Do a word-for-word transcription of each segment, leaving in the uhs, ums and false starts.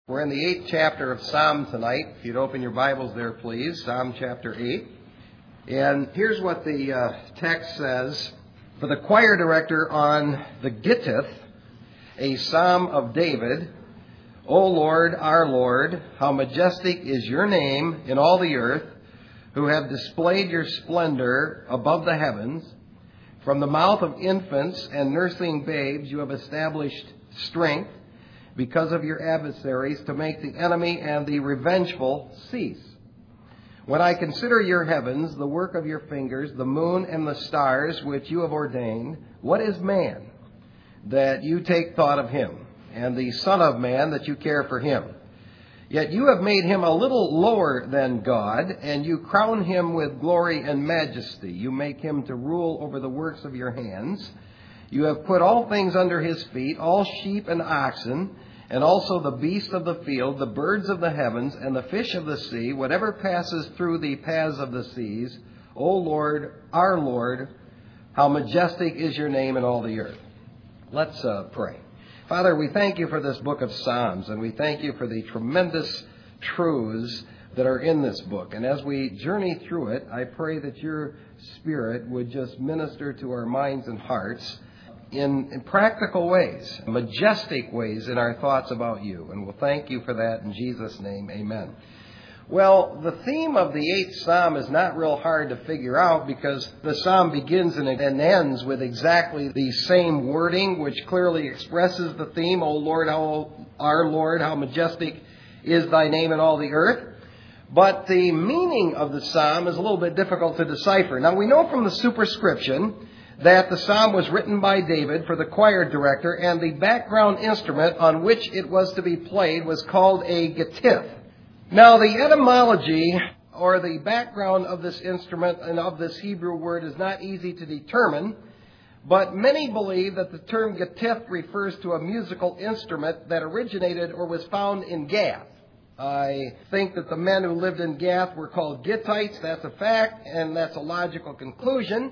We're in the eighth chapter of Psalm tonight. If you'd open your Bibles there, please. Psalm chapter eight. And here's what the uh, text says. For the choir director on the Gittith, a psalm of David. O Lord, our Lord, how majestic is your name in all the earth, who have displayed your splendor above the heavens. From the mouth of infants and nursing babes you have established strength, because of your adversaries, to make the enemy and the revengeful cease. When I consider your heavens, the work of your fingers, the moon and the stars which you have ordained, what is man that you take thought of him, and the son of man that you care for him? Yet you have made him a little lower than God, and you crown him with glory and majesty. You make him to rule over the works of your hands. You have put all things under his feet, all sheep and oxen, and also the beasts of the field, the birds of the heavens, and the fish of the sea, whatever passes through the paths of the seas. O Lord, our Lord, how majestic is your name in all the earth. Let's uh, pray. Father, we thank you for this book of Psalms, and we thank you for the tremendous truths that are in this book. And as we journey through it, I pray that your Spirit would just minister to our minds and hearts In, in practical ways, majestic ways in our thoughts about you. And we'll thank you for that in Jesus' name. Amen. Well, the theme of the eighth Psalm is not real hard to figure out because the Psalm begins and ends with exactly the same wording, which clearly expresses the theme. O Lord, how, our Lord, how majestic is thy name in all the earth. But the meaning of the Psalm is a little bit difficult to decipher. Now, we know from the superscription that the psalm was written by David for the choir director, and the background instrument on which it was to be played was called a gittith. Now, the etymology or the background of this instrument and of this Hebrew word is not easy to determine, but many believe that the term gittith refers to a musical instrument that originated or was found in Gath. I think that the men who lived in Gath were called Gittites. That's a fact, and that's a logical conclusion.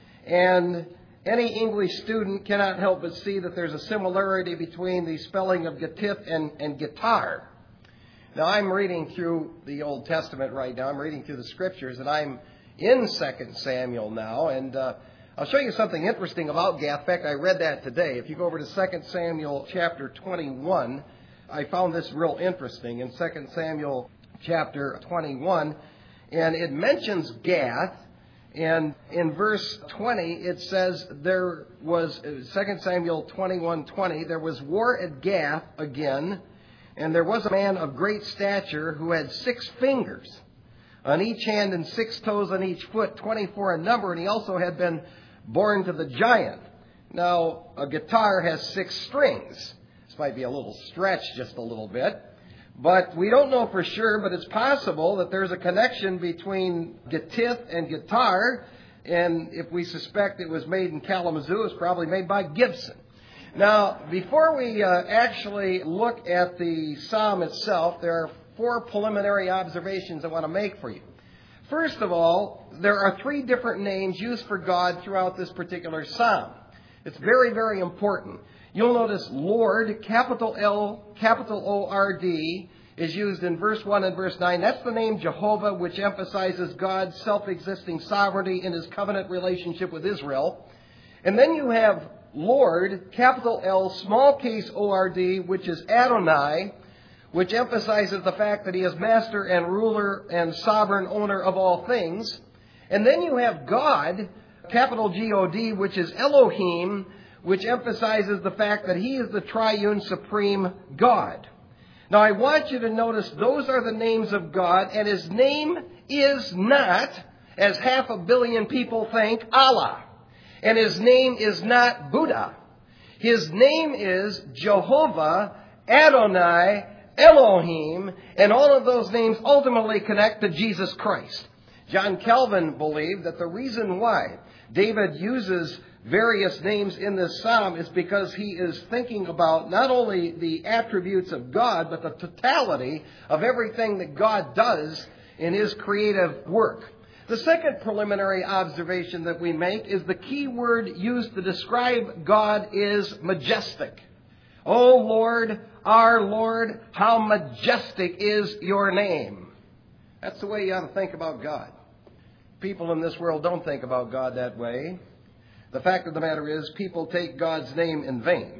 And any English student cannot help but see that there's a similarity between the spelling of gittith and, and guitar. Now, I'm reading through the Old Testament right now. I'm reading through the Scriptures, and I'm in Second Samuel now. And uh, I'll show you something interesting about Gath. In fact, I read that today. If you go over to Second Samuel chapter twenty-one, I found this real interesting in Second Samuel chapter twenty-one. And it mentions Gath. And in verse twenty, it says there was, Second Samuel twenty-one twenty, there was war at Gath again, and there was a man of great stature who had six fingers on each hand and six toes on each foot, twenty-four in number, and he also had been born to the giant. Now, a guitar has six strings. This might be a little stretch, just a little bit. But we don't know for sure, but it's possible that there's a connection between gittith and guitar. And if we suspect it was made in Kalamazoo, it's probably made by Gibson. Now, before we uh, actually look at the psalm itself, there are four preliminary observations I want to make for you. First of all, there are three different names used for God throughout this particular psalm. It's very, very important. You'll notice Lord, capital L, capital O R D, is used in verse one and verse nine. That's the name Jehovah, which emphasizes God's self-existing sovereignty in his covenant relationship with Israel. And then you have Lord, capital L, small case O R D, which is Adonai, which emphasizes the fact that he is master and ruler and sovereign owner of all things. And then you have God, capital G O D, which is Elohim, which emphasizes the fact that he is the triune supreme God. Now, I want you to notice those are the names of God, and his name is not, as half a billion people think, Allah. And his name is not Buddha. His name is Jehovah, Adonai, Elohim, and all of those names ultimately connect to Jesus Christ. John Calvin believed that the reason why David uses various names in this psalm is because he is thinking about not only the attributes of God, but the totality of everything that God does in his creative work. The second preliminary observation that we make is the key word used to describe God is majestic. O Lord, our Lord, how majestic is your name. That's the way you ought to think about God. People in this world don't think about God that way. The fact of the matter is, people take God's name in vain.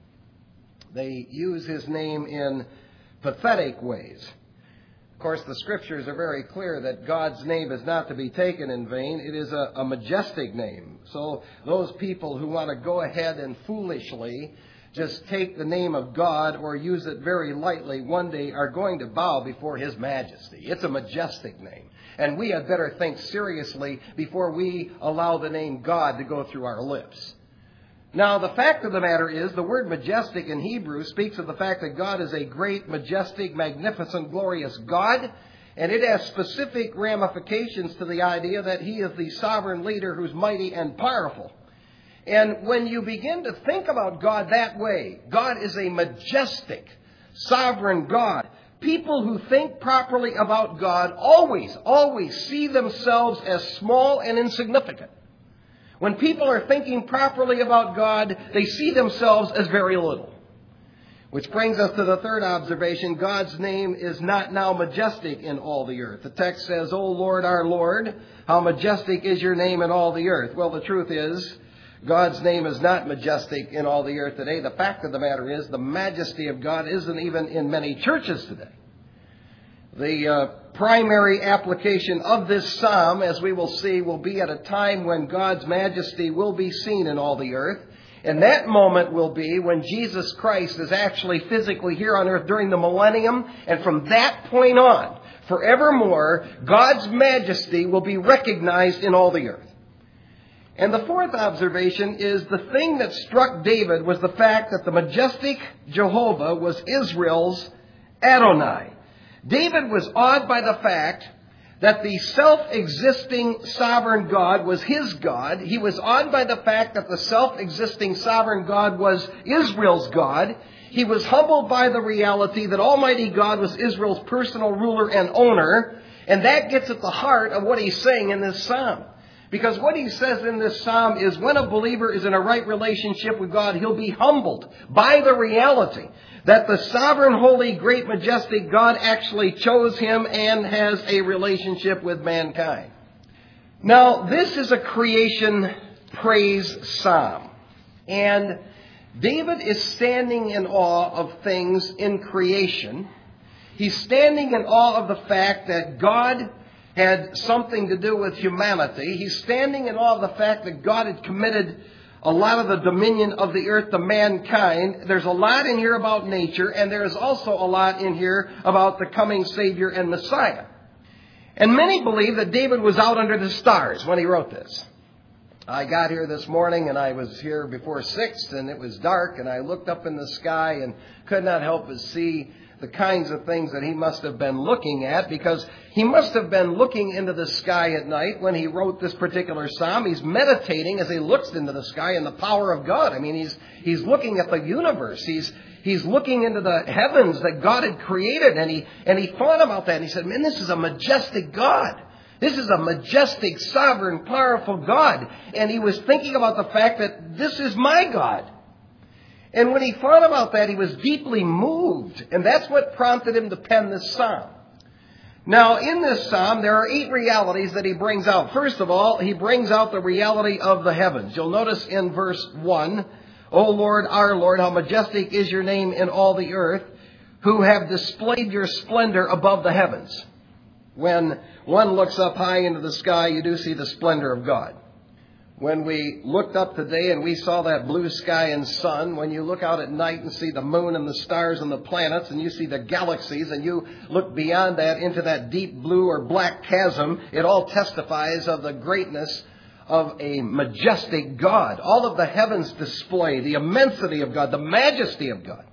They use His name in pathetic ways. Of course, the Scriptures are very clear that God's name is not to be taken in vain. It is a, a majestic name. So those people who want to go ahead and foolishly just take the name of God or use it very lightly one day are going to bow before His majesty. It's a majestic name. And we had better think seriously before we allow the name God to go through our lips. Now, the fact of the matter is, the word majestic in Hebrew speaks of the fact that God is a great, majestic, magnificent, glorious God. And it has specific ramifications to the idea that He is the sovereign leader who's mighty and powerful. And when you begin to think about God that way, God is a majestic, sovereign God. People who think properly about God always, always see themselves as small and insignificant. When people are thinking properly about God, they see themselves as very little. Which brings us to the third observation. God's name is not now majestic in all the earth. The text says, O Lord, our Lord, how majestic is your name in all the earth. Well, the truth is, God's name is not majestic in all the earth today. The fact of the matter is, the majesty of God isn't even in many churches today. The uh, primary application of this psalm, as we will see, will be at a time when God's majesty will be seen in all the earth. And that moment will be when Jesus Christ is actually physically here on earth during the millennium. And from that point on, forevermore, God's majesty will be recognized in all the earth. And the fourth observation is the thing that struck David was the fact that the majestic Jehovah was Israel's Adonai. David was awed by the fact that the self-existing sovereign God was his God. He was awed by the fact that the self-existing sovereign God was Israel's God. He was humbled by the reality that Almighty God was Israel's personal ruler and owner. And that gets at the heart of what he's saying in this psalm. Because what he says in this psalm is when a believer is in a right relationship with God, he'll be humbled by the reality that the sovereign, holy, great, majestic God actually chose him and has a relationship with mankind. Now, this is a creation praise psalm. And David is standing in awe of things in creation. He's standing in awe of the fact that God had something to do with humanity. He's standing in awe of the fact that God had committed a lot of the dominion of the earth to mankind. There's a lot in here about nature, and there's also a lot in here about the coming Savior and Messiah. And many believe that David was out under the stars when he wrote this. I got here this morning, and I was here before six, and it was dark, and I looked up in the sky and could not help but see the kinds of things that he must have been looking at, because he must have been looking into the sky at night when he wrote this particular psalm. He's meditating as he looks into the sky and the power of God. I mean, he's he's looking at the universe. He's he's looking into the heavens that God had created, and he and he thought about that. And he said, "Man, this is a majestic God. This is a majestic, sovereign, powerful God." And he was thinking about the fact that this is my God. And when he thought about that, he was deeply moved. And that's what prompted him to pen this psalm. Now, in this psalm, there are eight realities that he brings out. First of all, he brings out the reality of the heavens. You'll notice in verse one, O Lord, our Lord, how majestic is your name in all the earth, who have displayed your splendor above the heavens. When one looks up high into the sky, you do see the splendor of God. When we looked up today and we saw that blue sky and sun, when you look out at night and see the moon and the stars and the planets, and you see the galaxies, and you look beyond that into that deep blue or black chasm, it all testifies of the greatness of a majestic God. All of the heavens display the immensity of God, the majesty of God.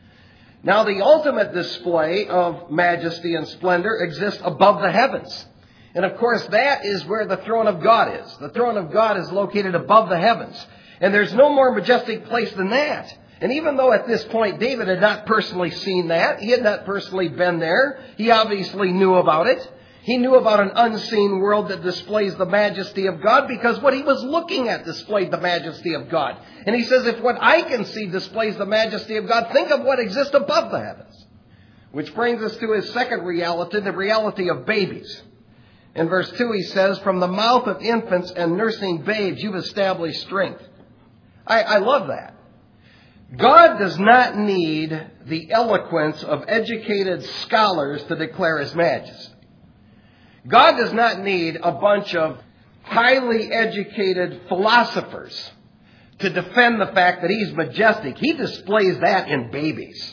Now, the ultimate display of majesty and splendor exists above the heavens. And of course, that is where the throne of God is. The throne of God is located above the heavens. And there's no more majestic place than that. And even though at this point David had not personally seen that, he had not personally been there, he obviously knew about it. He knew about an unseen world that displays the majesty of God because what he was looking at displayed the majesty of God. And he says, if what I can see displays the majesty of God, think of what exists above the heavens. Which brings us to his second reality, the reality of babies. In verse two he says, from the mouth of infants and nursing babes you've established strength. I, I love that. God does not need the eloquence of educated scholars to declare his majesty. God does not need a bunch of highly educated philosophers to defend the fact that he's majestic. He displays that in babies.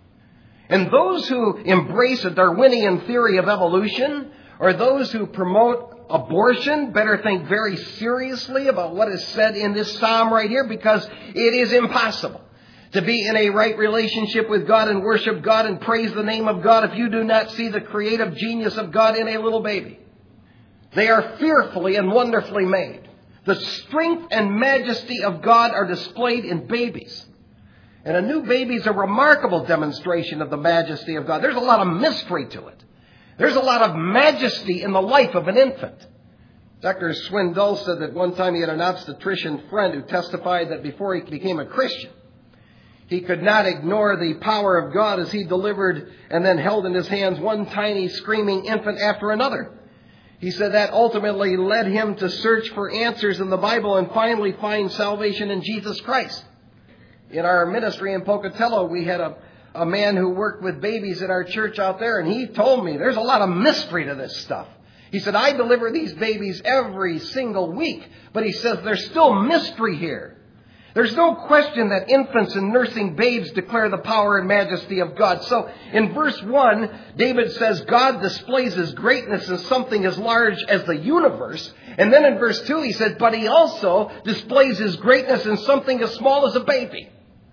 And those who embrace a Darwinian theory of evolution, or those who promote abortion, better think very seriously about what is said in this psalm right here, because it is impossible to be in a right relationship with God and worship God and praise the name of God if you do not see the creative genius of God in a little baby. They are fearfully and wonderfully made. The strength and majesty of God are displayed in babies. And a new baby is a remarkable demonstration of the majesty of God. There's a lot of mystery to it. There's a lot of majesty in the life of an infant. Doctor Swindoll said that one time he had an obstetrician friend who testified that before he became a Christian, he could not ignore the power of God as he delivered and then held in his hands one tiny screaming infant after another. He said that ultimately led him to search for answers in the Bible and finally find salvation in Jesus Christ. In our ministry in Pocatello, we had a, a man who worked with babies at our church out there, and he told me there's a lot of mystery to this stuff. He said, I deliver these babies every single week, but he says there's still mystery here. There's no question that infants and nursing babes declare the power and majesty of God. So in verse one, David says God displays his greatness in something as large as the universe. And then in verse two he said, but he also displays his greatness in something as small as a baby.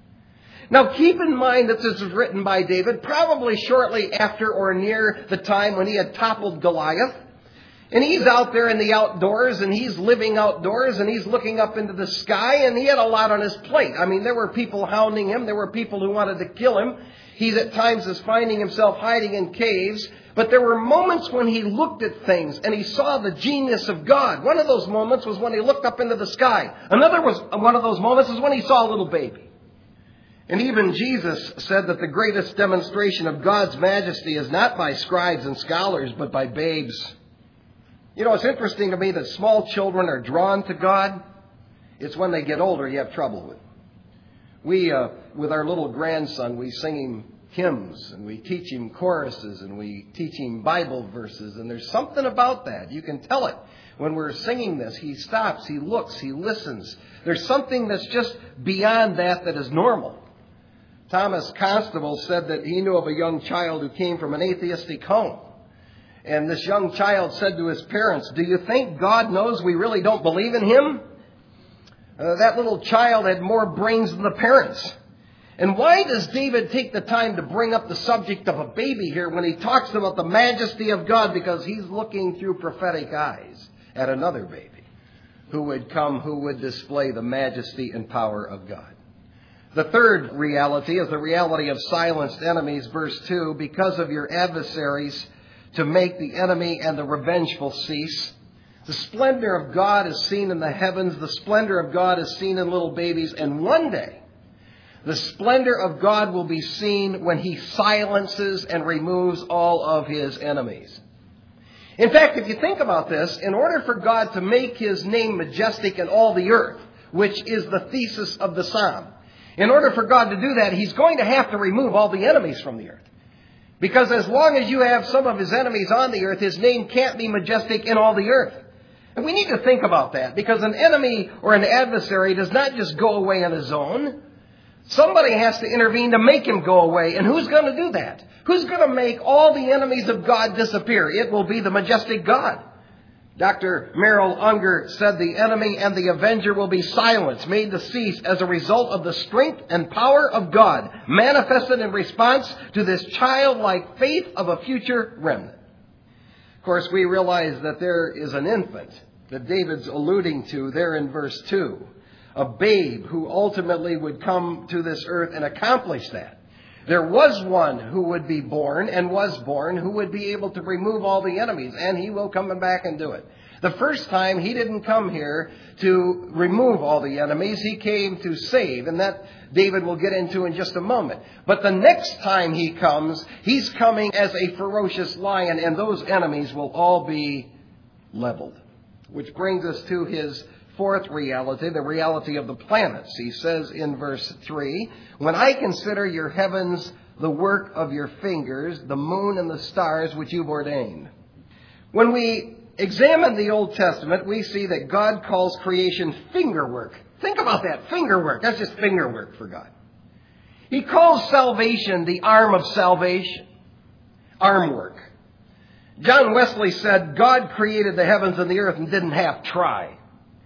Now keep in mind that this was written by David probably shortly after or near the time when he had toppled Goliath. And he's out there in the outdoors, and he's living outdoors, and he's looking up into the sky, and he had a lot on his plate. I mean, there were people hounding him. There were people who wanted to kill him. He at times is finding himself hiding in caves. But there were moments when he looked at things, and he saw the genius of God. One of those moments was when he looked up into the sky. Another was one of those moments is when he saw a little baby. And even Jesus said that the greatest demonstration of God's majesty is not by scribes and scholars, but by babes. You know, it's interesting to me that small children are drawn to God. It's when they get older you have trouble with. We, uh, with our little grandson, we sing him hymns, and we teach him choruses, and we teach him Bible verses, and there's something about that. You can tell it. When we're singing this, he stops, he looks, he listens. There's something that's just beyond that that is normal. Thomas Constable said that he knew of a young child who came from an atheistic home. And this young child said to his parents, do you think God knows we really don't believe in him? Uh, that little child had more brains than the parents. And why does David take the time to bring up the subject of a baby here when he talks about the majesty of God? Because he's looking through prophetic eyes at another baby who would come, who would display the majesty and power of God. The third reality is the reality of silenced enemies. Verse two, because of your adversaries, to make the enemy and the revengeful cease. The splendor of God is seen in the heavens. The splendor of God is seen in little babies. And one day, the splendor of God will be seen when he silences and removes all of his enemies. In fact, if you think about this, in order for God to make his name majestic in all the earth, which is the thesis of the psalm, in order for God to do that, he's going to have to remove all the enemies from the earth. Because as long as you have some of his enemies on the earth, his name can't be majestic in all the earth. And we need to think about that, because an enemy or an adversary does not just go away on his own. Somebody has to intervene to make him go away. And who's going to do that? Who's going to make all the enemies of God disappear? It will be the majestic God. Doctor Merrill Unger said the enemy and the avenger will be silenced, made to cease as a result of the strength and power of God, manifested in response to this childlike faith of a future remnant. Of course, we realize that there is an infant that David's alluding to there in verse two, a babe who ultimately would come to this earth and accomplish that. There was one who would be born and was born who would be able to remove all the enemies, and he will come back and do it. The first time, he didn't come here to remove all the enemies. He came to save, and that David will get into in just a moment. But the next time he comes, he's coming as a ferocious lion, and those enemies will all be leveled. Which brings us to his fourth reality, the reality of the planets. He says in verse three, "When I consider your heavens, the work of your fingers, the moon and the stars which you've ordained." When we examine the Old Testament, we see that God calls creation fingerwork. Think about that, fingerwork. That's just fingerwork for God. He calls salvation the arm of salvation, arm work. John Wesley said, God created the heavens and the earth and didn't half try.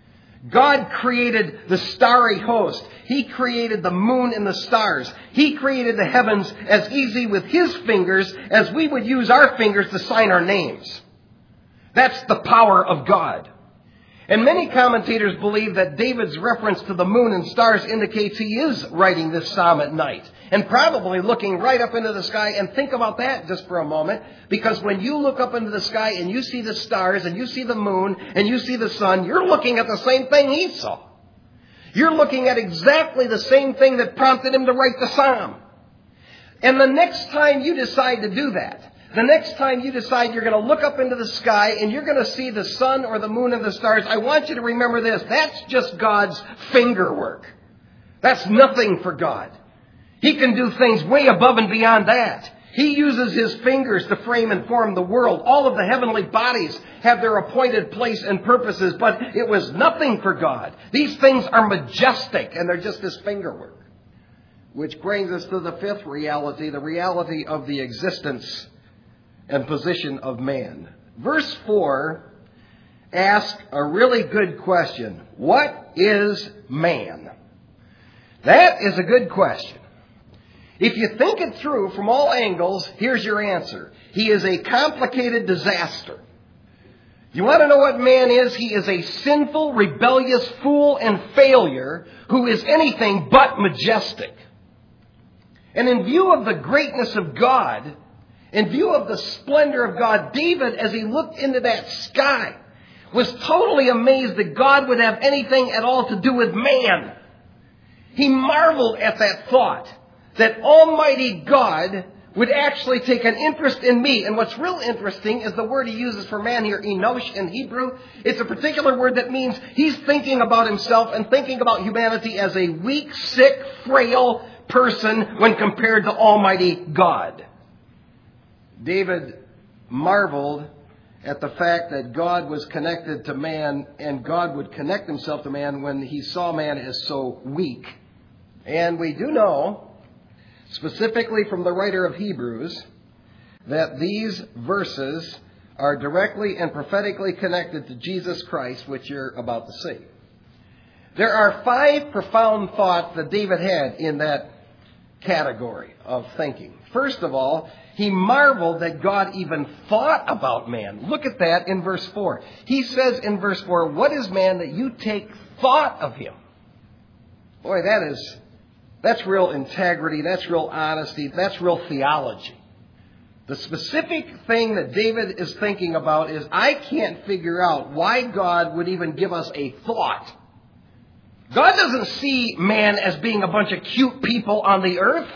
God created the starry host. He created the moon and the stars. He created the heavens as easy with his fingers as we would use our fingers to sign our names. That's the power of God. And many commentators believe that David's reference to the moon and stars indicates he is writing this psalm at night. And probably looking right up into the sky. And think about that just for a moment. Because when you look up into the sky and you see the stars and you see the moon and you see the sun, you're looking at the same thing he saw. You're looking at exactly the same thing that prompted him to write the psalm. And the next time you decide to do that, the next time you decide you're going to look up into the sky and you're going to see the sun or the moon or the stars, I want you to remember this. That's just God's finger work. That's nothing for God. He can do things way above and beyond that. He uses his fingers to frame and form the world. All of the heavenly bodies have their appointed place and purposes, but it was nothing for God. These things are majestic, and they're just his finger work. Which brings us to the fifth reality, the reality of the existence and position of man. Verse four asks a really good question. What is man? That is a good question. If you think it through from all angles, here's your answer. He is a complicated disaster. You want to know what man is? He is a sinful, rebellious fool and failure who is anything but majestic. And in view of the greatness of God, in view of the splendor of God, David, as he looked into that sky, was totally amazed that God would have anything at all to do with man. He marveled at that thought, that Almighty God would actually take an interest in me. And what's real interesting is the word he uses for man here, enosh in Hebrew. It's a particular word that means he's thinking about himself and thinking about humanity as a weak, sick, frail person when compared to Almighty God. David marveled at the fact that God was connected to man and God would connect himself to man when he saw man as so weak. And we do know, specifically from the writer of Hebrews, that these verses are directly and prophetically connected to Jesus Christ, which you're about to see. There are five profound thoughts that David had in that category of thinking. First of all, he marveled that God even thought about man. Look at that in verse four. He says in verse four, "What is man that you take thought of him?" Boy, that is, that's real integrity. That's real honesty. That's real theology. The specific thing that David is thinking about is, I can't figure out why God would even give us a thought. God doesn't see man as being a bunch of cute people on the earth.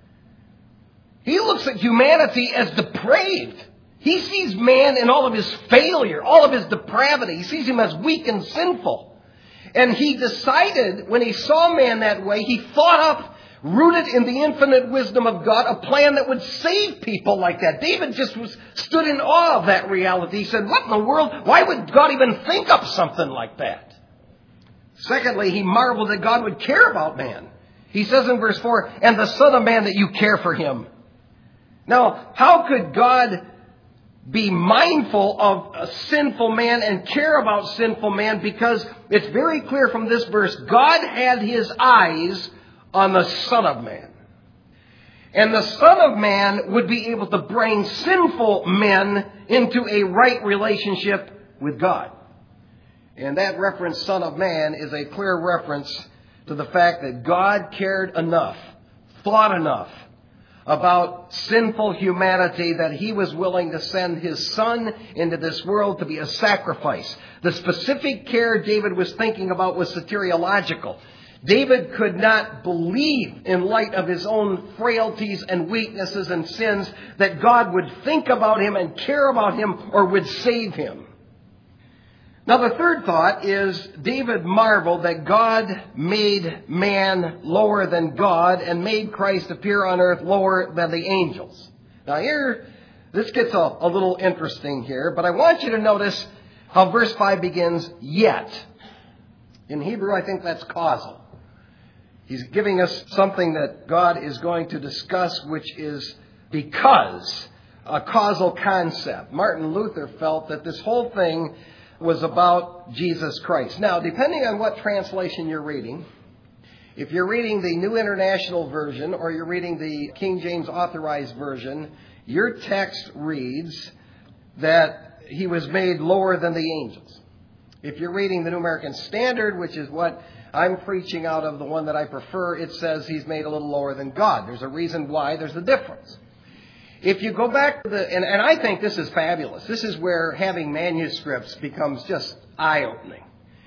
He looks at humanity as depraved. He sees man in all of his failure, all of his depravity. He sees him as weak and sinful. And he decided, when he saw man that way, he thought up, rooted in the infinite wisdom of God, a plan that would save people like that. David just was stood in awe of that reality. He said, what in the world? Why would God even think up something like that? Secondly, he marveled that God would care about man. He says in verse four, "And the Son of Man that you care for him." Now, how could God be mindful of a sinful man and care about sinful man? Because it's very clear from this verse, God had his eyes on the Son of Man. And the Son of Man would be able to bring sinful men into a right relationship with God. And that reference, Son of Man, is a clear reference to the fact that God cared enough, thought enough about sinful humanity that he was willing to send his son into this world to be a sacrifice. The specific care David was thinking about was soteriological. David could not believe, in light of his own frailties and weaknesses and sins, that God would think about him and care about him or would save him. Now, the third thought is David marveled that God made man lower than God and made Christ appear on earth lower than the angels. Now, here, this gets a, a little interesting here, but I want you to notice how verse five begins, yet. In Hebrew, I think that's causal. He's giving us something that God is going to discuss, which is because, a causal concept. Martin Luther felt that this whole thing was about Jesus Christ. Now, depending on what translation you're reading, if you're reading the New International Version or you're reading the King James Authorized Version, your text reads that he was made lower than the angels. If you're reading the New American Standard, which is what I'm preaching out of, the one that I prefer, it says he's made a little lower than God. There's a reason why. There's a difference. If you go back to the, and, and I think this is fabulous. This is where having manuscripts becomes just eye-opening.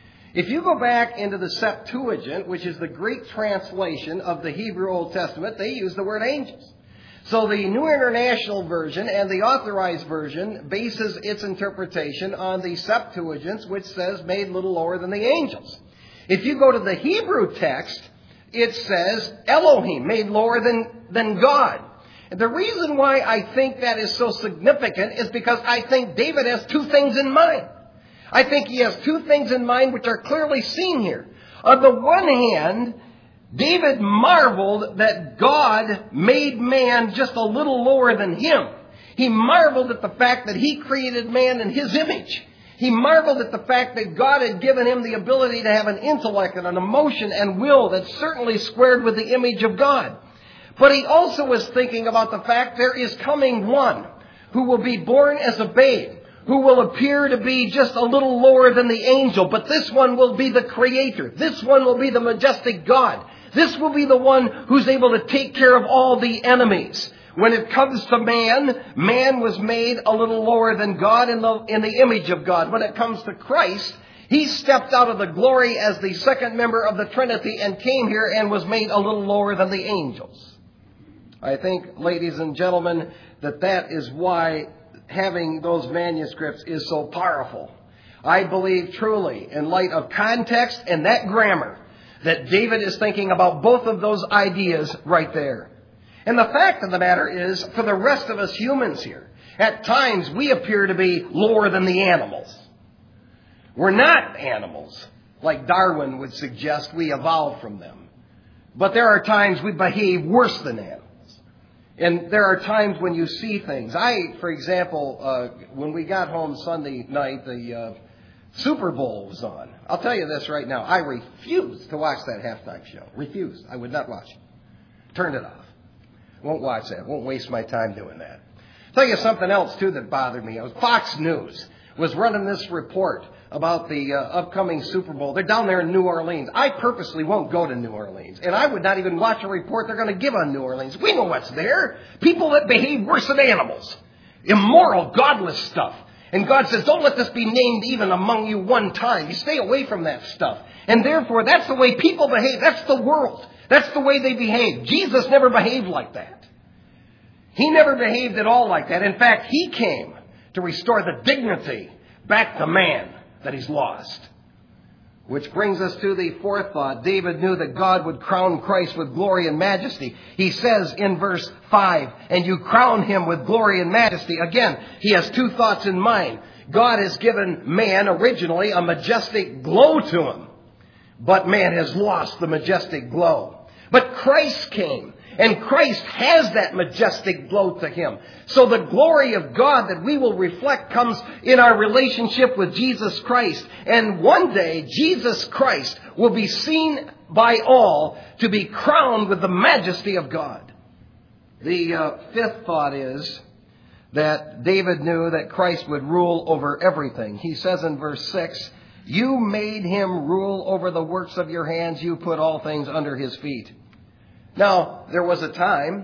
If you go back into the Septuagint, which is the Greek translation of the Hebrew Old Testament, they use the word angels. So the New International Version and the Authorized Version bases its interpretation on the Septuagint, which says made a little lower than the angels. If you go to the Hebrew text, it says Elohim, made lower than, than God. And the reason why I think that is so significant is because I think David has two things in mind. I think he has two things in mind which are clearly seen here. On the one hand, David marveled that God made man just a little lower than him. He marveled at the fact that he created man in his image. He marveled at the fact that God had given him the ability to have an intellect and an emotion and will that certainly squared with the image of God. But he also was thinking about the fact there is coming one who will be born as a babe, who will appear to be just a little lower than the angel. But this one will be the creator. This one will be the majestic God. This will be the one who's able to take care of all the enemies. When it comes to man, man was made a little lower than God in the, in the image of God. When it comes to Christ, he stepped out of the glory as the second member of the Trinity and came here and was made a little lower than the angels. I think, ladies and gentlemen, that that is why having those manuscripts is so powerful. I believe truly, in light of context and that grammar, that David is thinking about both of those ideas right there. And the fact of the matter is, for the rest of us humans here, at times we appear to be lower than the animals. We're not animals, like Darwin would suggest we evolved from them. But there are times we behave worse than animals. And there are times when you see things. I, for example, uh, when we got home Sunday night, the uh, Super Bowl was on. I'll tell you this right now. I refused to watch that halftime show. Refused. I would not watch it. Turned it off. Won't watch that. Won't waste my time doing that. I'll tell you something else, too, that bothered me. It was Fox News was running this report about the uh, upcoming Super Bowl. They're down there in New Orleans. I purposely won't go to New Orleans. And I would not even watch a report they're going to give on New Orleans. We know what's there. People that behave worse than animals. Immoral, godless stuff. And God says, don't let this be named even among you one time. You stay away from that stuff. And therefore, that's the way people behave. That's the world. That's the way they behave. Jesus never behaved like that. He never behaved at all like that. In fact, he came to restore the dignity back to man that he's lost. Which brings us to the fourth thought. David knew that God would crown Christ with glory and majesty. He says in verse five, and you crown him with glory and majesty. Again, he has two thoughts in mind. God has given man originally a majestic glow to him. But man has lost the majestic glow. But Christ came. And Christ has that majestic glow to him. So the glory of God that we will reflect comes in our relationship with Jesus Christ. And one day, Jesus Christ will be seen by all to be crowned with the majesty of God. The uh, fifth thought is that David knew that Christ would rule over everything. He says in verse six, you made him rule over the works of your hands. You put all things under his feet. Now, there was a time,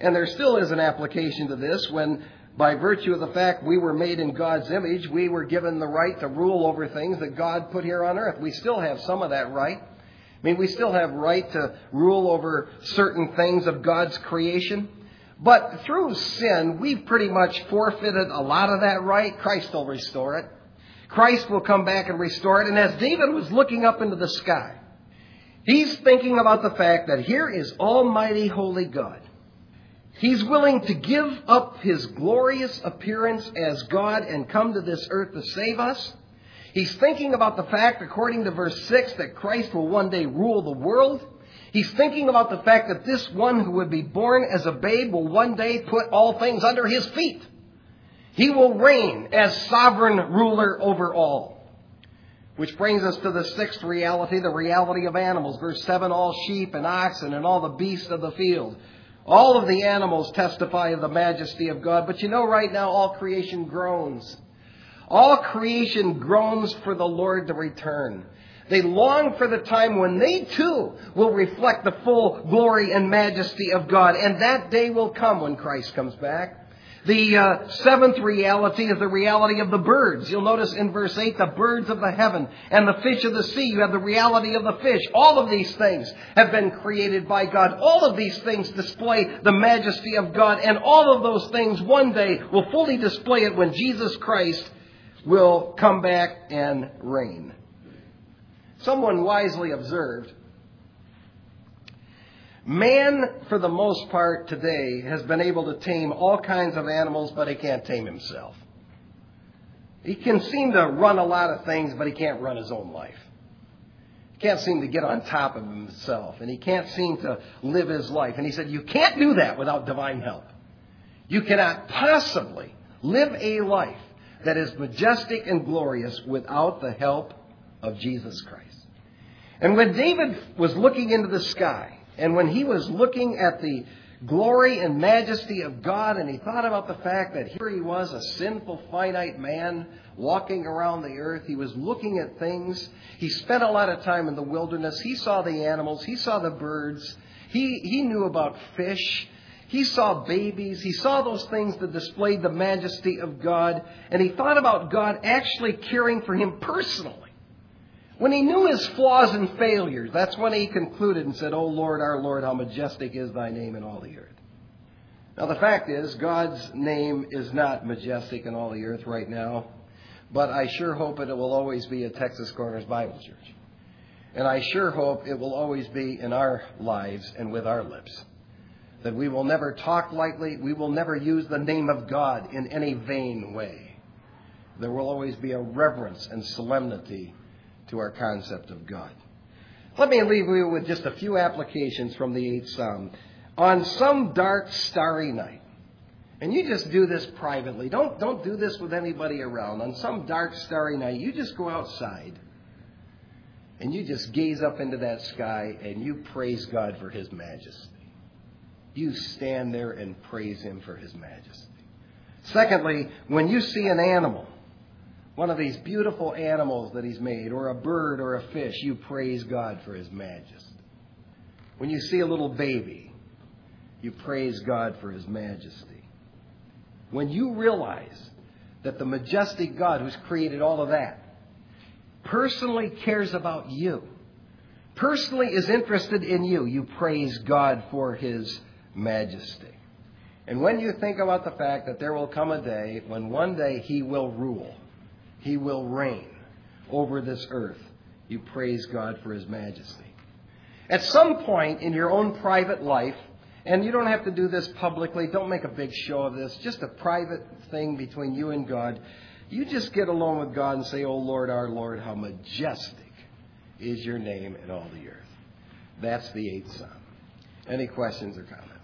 And there still is an application to this when, by virtue of the fact we were made in God's image, we were given the right to rule over things that God put here on earth. We still have some of that right. I mean, we still have right to rule over certain things of God's creation. But through sin, we've pretty much forfeited a lot of that right. Christ will restore it. Christ will come back and restore it. And as David was looking up into the sky, he's thinking about the fact that here is Almighty Holy God. He's willing to give up his glorious appearance as God and come to this earth to save us. He's thinking about the fact, according to verse six, that Christ will one day rule the world. He's thinking about the fact that this one who would be born as a babe will one day put all things under his feet. He will reign as sovereign ruler over all. Which brings us to the sixth reality, the reality of animals. Verse seven, all sheep and oxen and all the beasts of the field. All of the animals testify of the majesty of God. But you know, right now, all creation groans. All creation groans for the Lord to return. They long for the time when they too will reflect the full glory and majesty of God. And that day will come when Christ comes back. The uh, seventh reality is the reality of the birds. You'll notice in verse eight, the birds of the heaven and the fish of the sea. You have the reality of the fish. All of these things have been created by God. All of these things display the majesty of God. And all of those things one day will fully display it when Jesus Christ will come back and reign. Someone wisely observed, man, for the most part today, has been able to tame all kinds of animals, but he can't tame himself. He can seem to run a lot of things, but he can't run his own life. He can't seem to get on top of himself, and he can't seem to live his life. And he said, you can't do that without divine help. You cannot possibly live a life that is majestic and glorious without the help of Jesus Christ. And when David was looking into the sky, and when he was looking at the glory and majesty of God, and he thought about the fact that here he was, a sinful, finite man walking around the earth. He was looking at things. He spent a lot of time in the wilderness. He saw the animals. He saw the birds. He, he knew about fish. He saw babies. He saw those things that displayed the majesty of God. And he thought about God actually caring for him personally. When he knew his flaws and failures, that's when he concluded and said, O Lord, our Lord, how majestic is thy name in all the earth. Now, the fact is, God's name is not majestic in all the earth right now, but I sure hope it will always be at Texas Corners Bible Church. And I sure hope it will always be in our lives and with our lips. That we will never talk lightly. We will never use the name of God in any vain way. There will always be a reverence and solemnity to our concept of God. Let me leave you with just a few applications from the eighth Psalm. On some dark, starry night, and you just do this privately. Don't, don't do this with anybody around. On some dark, starry night, you just go outside and you just gaze up into that sky and you praise God for his majesty. You stand there and praise him for his majesty. Secondly, when you see an animal, one of these beautiful animals that he's made, or a bird or a fish, you praise God for his majesty. When you see a little baby, you praise God for his majesty. When you realize that the majestic God who's created all of that personally cares about you, personally is interested in you, you praise God for his majesty. And when you think about the fact that there will come a day when one day he will rule, he will reign over this earth, you praise God for his majesty. At some point in your own private life, and you don't have to do this publicly, don't make a big show of this, just a private thing between you and God, you just get alone with God and say, O Lord, our Lord, how majestic is your name in all the earth. That's the eighth Psalm. Any questions or comments?